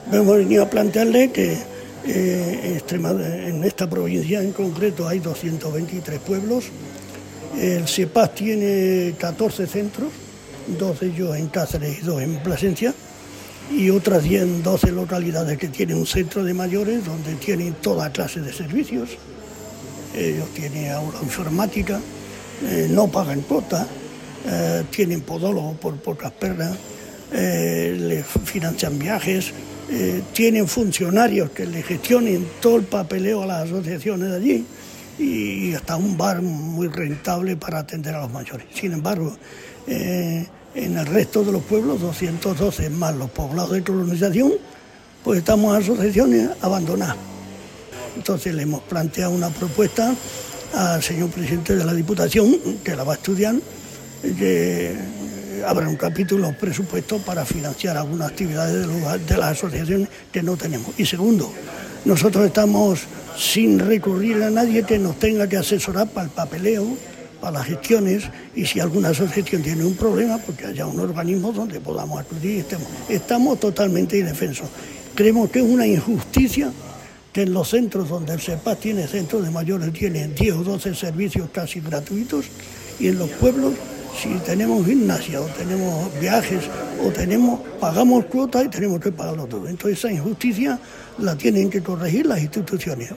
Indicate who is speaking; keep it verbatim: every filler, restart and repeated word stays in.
Speaker 1: Hemos venido a plantearle que eh, en esta provincia en concreto hay doscientos veintitrés pueblos. El CEPAS tiene catorce centros, dos de ellos en Cáceres y dos en Plasencia, y otras diez, doce localidades que tienen un centro de mayores donde tienen toda clase de servicios. Ellos tienen aula informática, eh, no pagan cuota, eh, tienen podólogo por pocas perlas, eh, les financian viajes, eh, tienen funcionarios que le gestionen todo el papeleo a las asociaciones de allí y hasta un bar muy rentable para atender a los mayores. Sin embargo, eh, en el resto de los pueblos, doscientos doce más los poblados de colonización, pues estamos asociaciones abandonadas. Entonces le hemos planteado una propuesta al señor presidente de la Diputación, que la va a estudiar, que habrá un capítulo presupuesto para financiar algunas actividades de, los, de las asociaciones que no tenemos. Y segundo, nosotros estamos sin recurrir a nadie que nos tenga que asesorar para el papeleo, para las gestiones, y si alguna asociación tiene un problema, pues que haya un organismo donde podamos acudir y estemos. Estamos totalmente indefensos. Creemos que es una injusticia que en los centros donde el CEPAS tiene centros de mayores, tiene diez o doce servicios casi gratuitos, y en los pueblos, si tenemos gimnasia o tenemos viajes o tenemos, pagamos cuotas y tenemos que pagarlo todo. Entonces esa injusticia la tienen que corregir las instituciones.